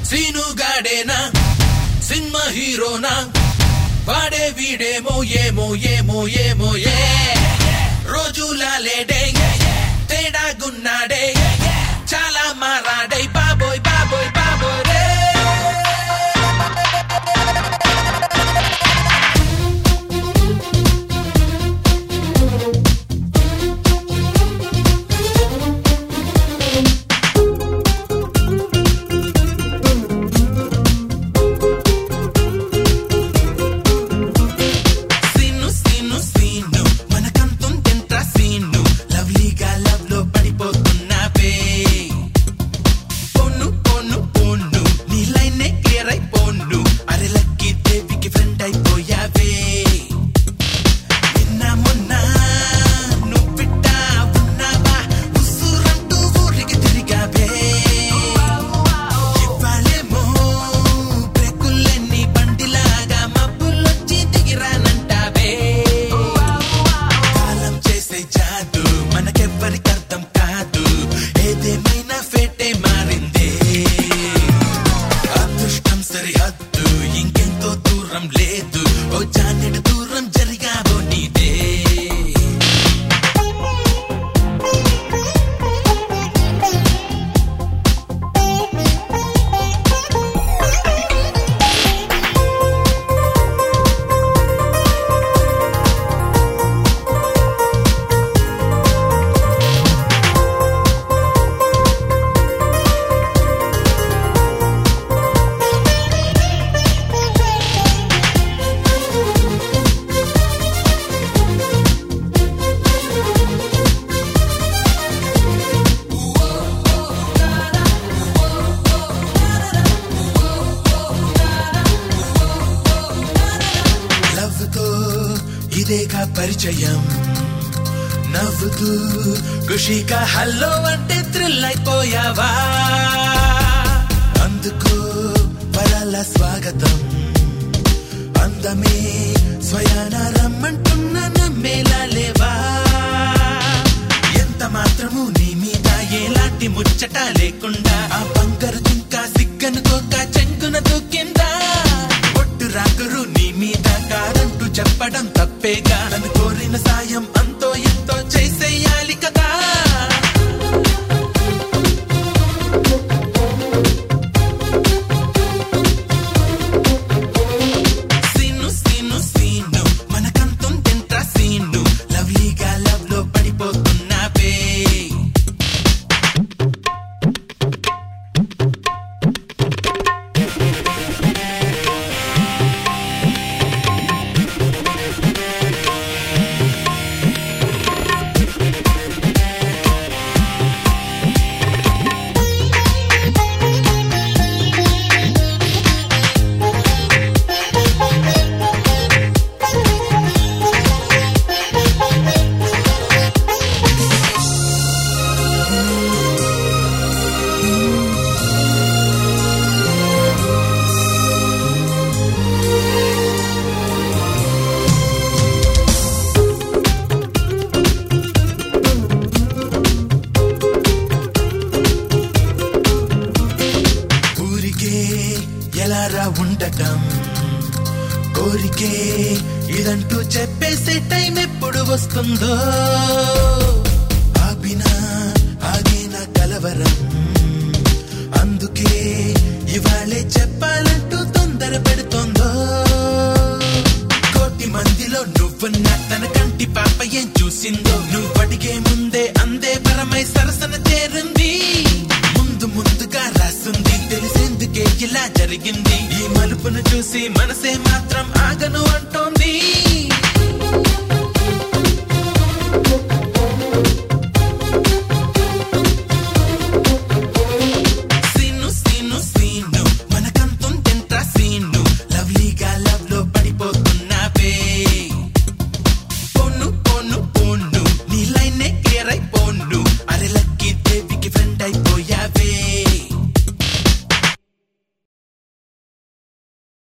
సీనుగాడేనా cinema హీరోనా వాడే వీడేమో ఏమో ఏమో ఏమో ఏ రోజులా లేడే తేడాగున్నాడే చాలా మారాడే బాబోయ్ బాబోయ్ బాబోయ్ రే ఇదేగా పరిచయం నవ్వుతూ ఖుషిగా హల్లో అంటే థ్రిల్ అయిపోయావా అందుకు వరాల స్వాగతం అందమే స్వయాన రమ్మంటున్న నమ్మేలా లేవా ఎంత మాత్రము నీ మీద ఎలాంటి ముచ్చట లేకుండా ఆ బంగారు జింక సిగ్గనుకోక చెంగున దూకిందా ఒట్టు రాకురు నీ మీద కాదంటూ చెప్పడం తప్పేగా తను కోరిన సాయం అంతో ఎంతో చేసేయాలి కదా సీను సీను సీను మనకంతం తింటా సీను లవ్లీగా లవ్ లో పడిపోతున్నావే ఎలారా ఉండటం కోరికే ఇదంటూ చెప్పేసే టైం ఎప్పుడు వస్తుందో ఆపినా ఆగిన కలవరం అందుకే ఇవాళే చెప్పాలంటూ తొందర పెడుతోందో కోటి మందిలో నువ్వున్న తన కంటి పాప ఏం చూసిందో నువ్వు అడిగే ముందే అందే పరమై సరసన చేరింది ముందు ముందుగా రాస్తుంది తెలిసేందుకే ఇలా జరిగింది ఈ మలుపును చూసి మనసే మాత్రం ఆగను అంటోంది